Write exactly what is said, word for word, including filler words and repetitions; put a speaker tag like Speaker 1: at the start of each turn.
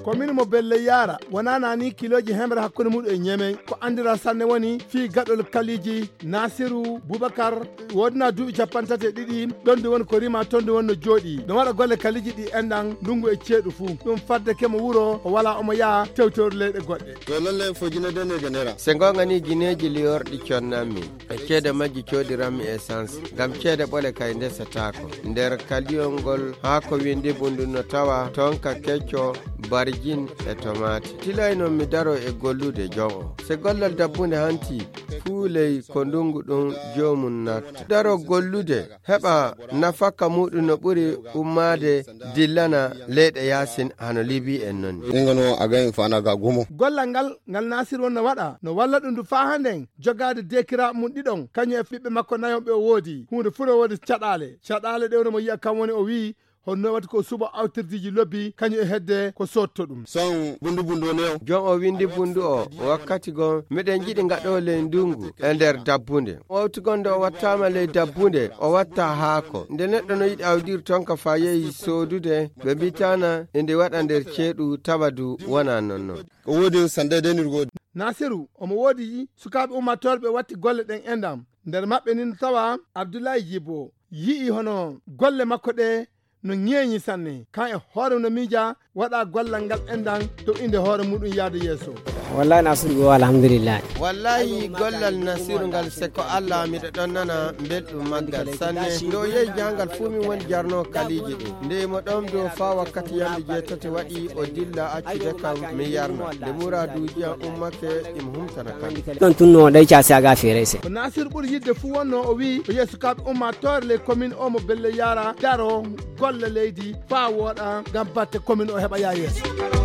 Speaker 1: commune mo Belle Yara wonana ni kiloji hemre hakkude muɗum e Ñemen ko andira sanne woni fi gaɗol kaliji Nasiru Boubacar wodna duuɓi capan tati e ɗiɗi ɗon de woni ko rima toon de woni no jooɗi no waɗa golle kaliji ɗi enɗan ndungu e ceeɗu fuu ɗum fadde kemo wuro o wala omo yaa tewtewre leyɗe goɗɗe
Speaker 2: to lalle fo jine dene ganera
Speaker 3: se gonga ni gineji liyorɗi connami e ceede majji coodiranmi essence ngam ceede ɓole kay ndesatako nder kaliyol ngol haa ko windi bundu no tawa tonka kecco barjin e tomate tilayno mi daro e gollude jon o se gollal dabbunde hanti fuuley ko ndungu ɗum jomum natta daro gollude heɓa nafaka muɗum no ɓuri ummade dillana leyɗe yasin hano libi en nonni
Speaker 2: ingano again fana ga gumo
Speaker 1: gollal ngal ngal Nasir won no waɗa no walla ɗum du fa handen jogade dekira mum ɗiɗon kañum e fiɓɓe makko nayonɓe o woodi hunde furo wodi caɗale caɗale ɗewno mo yiya kam woni o wi honno wati ko suba awtirdiji lobbi kañum e hedde ko sotto ɗum
Speaker 2: son bundu bundu ne
Speaker 3: jon o windi bundu o wakkati gon miɗen jiɗi gaɗo ley ndungu e nder dabbunde wawti gonde o wattama ley dabbunde o watta haako nde neɗɗo no yiɗi awdir toon ka fa yehi sodude ɓe mbitana ende waɗa nder ceeɗu tabadu wona nonnon
Speaker 2: o wodi sande denirgodi
Speaker 1: Nasiru omo woodi sukaɓe ummatore ɓe watti golle ɗen endam nder maɓɓe nin tawa Abdoulaye Djibo yii hono golle makko ɗe no ñeeñi sanne kan e hoore no miija waɗa gollal ngal endan to inde hoore muɗum yaade yeeso
Speaker 4: wallahi Nasiru go alhamdulillah
Speaker 3: wallahi gollal Nasiru ngal se ko Allah miɗo ɗon nana belɗum maggal sanne ndo yehi jangal fuu min woni jarno kaliji ɗi nde mo ɗon do fa wakkati yamde jeetati waɗi o dilla accude kam mi yarna nde muraduji an ummake imo humtana kam
Speaker 4: ɗon tunno ɗay casi aga feere se
Speaker 1: ko Nasiru ɓuri yidde fuu wonno o wi o yeeso kaɓe ummatore les commune o mo Belle Yara daro golle leydi fa wooɗa ngam batte commune o heɓa yaa yeeso